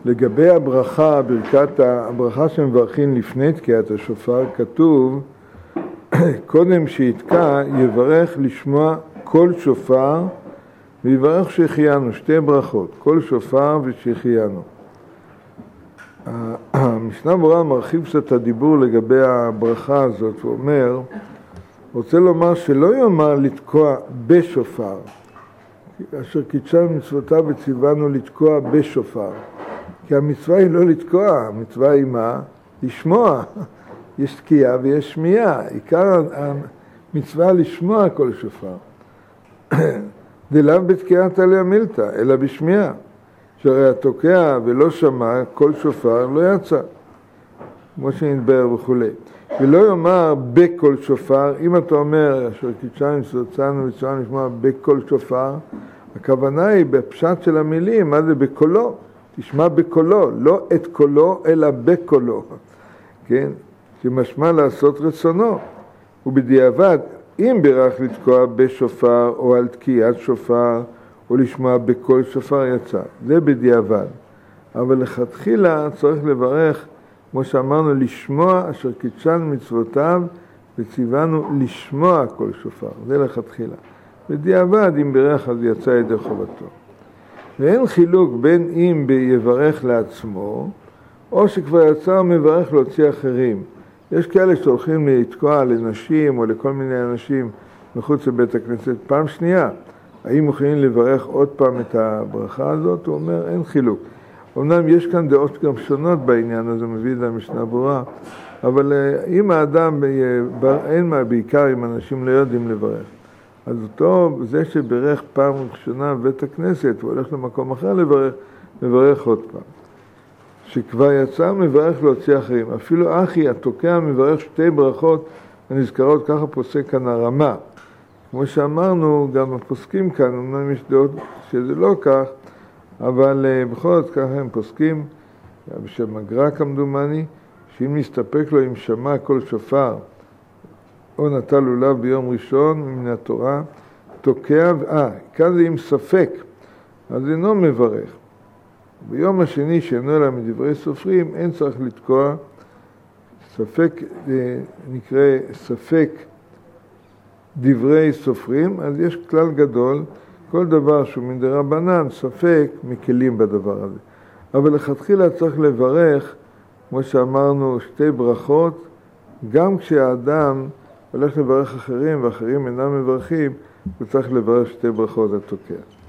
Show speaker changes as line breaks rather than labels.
לגבי הברכה, הברכה שמברכים לפני תקיעת השופר, כתוב, קודם שיתקע יברך לשמוע כל שופר ויברך שהחיינו, שתי ברכות, כל שופר ושהחיינו. המשנה ברורה מרחיב קצת את הדיבור לגבי הברכה הזאת, הוא אומר, רוצה לומר שלא יאמר לתקוע בשופר, אשר קידשנו מצוותיו וציוונו לתקוע בשופר, כי המצווה היא לא לתקוע, המצווה היא מה? לשמוע. יש תקיעה ויש שמיעה, עיקר המצווה לשמוע כל שופר. דלאו בתקיעת עליה מילתא, אלא בשמיעה. שהרי התוקע ולא שמע כל שופר לא יצא, כמו שנדבר וכו'. ולא יאמר בכל שופר, אם אתה אומר אשר קידשנו מצוותיו וציוונו לשמוע בכל שופר, הכוונה היא בפשט של המילים, מה זה בקולו? תשמע בקולו, לא את קולו אלא בקולו, כן? שמשמע לעשות רצונו. ובדיעבד, אם בירך לתקוע בשופר או על תקיעת שופר או לשמוע בכל שופר יצא, זה בדיעבד. אבל לכתחילה צריך לברך, כמו שאמרנו, לשמוע אשר קידשנו מצוותיו וציוונו לשמוע כל שופר, זה לכתחילה. בדיעבד, אם בירך אז יצא ידי חובתו. ואין חילוק בין אם ביברך לעצמו, או שכבר יצא מברך להוציא אחרים. יש כאלה שהולכים לתקוע לנשים או לכל מיני אנשים מחוץ לבית הכנסת. פעם שנייה, האם יכולים לברך עוד פעם את הברכה הזאת? הוא אומר, אין חילוק. אמנם יש כאן דעות גם שונות בעניין הזה, מביא למשנה ברורה, אבל אם האדם, אין מה, בעיקר אם אנשים לא יודעים לברך. אז אותו, זה שברך פעם ראשונה בבית הכנסת, הוא הולך למקום אחר לברך עוד פעם. שכבר יצא מברך להוציא אחרים. אפילו אחי, התוקע מברך שתי ברכות הנזכרות, ככה פוסק כאן הרמה. כמו שאמרנו, גם הפוסקים כאן, אמנם יש דעות שזה לא כך, אבל בכל זאת ככה הם פוסקים, בשם הגר"א כמדומני, שאם נסתפק לו אם שמע כל שופר, או נטל לולב ביום ראשון מן התורה, תוקע, כאן זה עם ספק, אז אינו מברך. ביום השני שאינו אלא מדברי סופרים, אין צריך לתקוע, ספק, נקרא ספק דברי סופרים, אז יש כלל גדול, כל דבר שהוא מדרבנן, ספק, מקלים בדבר הזה. אבל לכתחילה צריך לברך, כמו שאמרנו, שתי ברכות, גם כשהאדם הולך לברך אחרים ואחרים אינם מברכים, הוא צריך לברך שתי ברכות התוקע.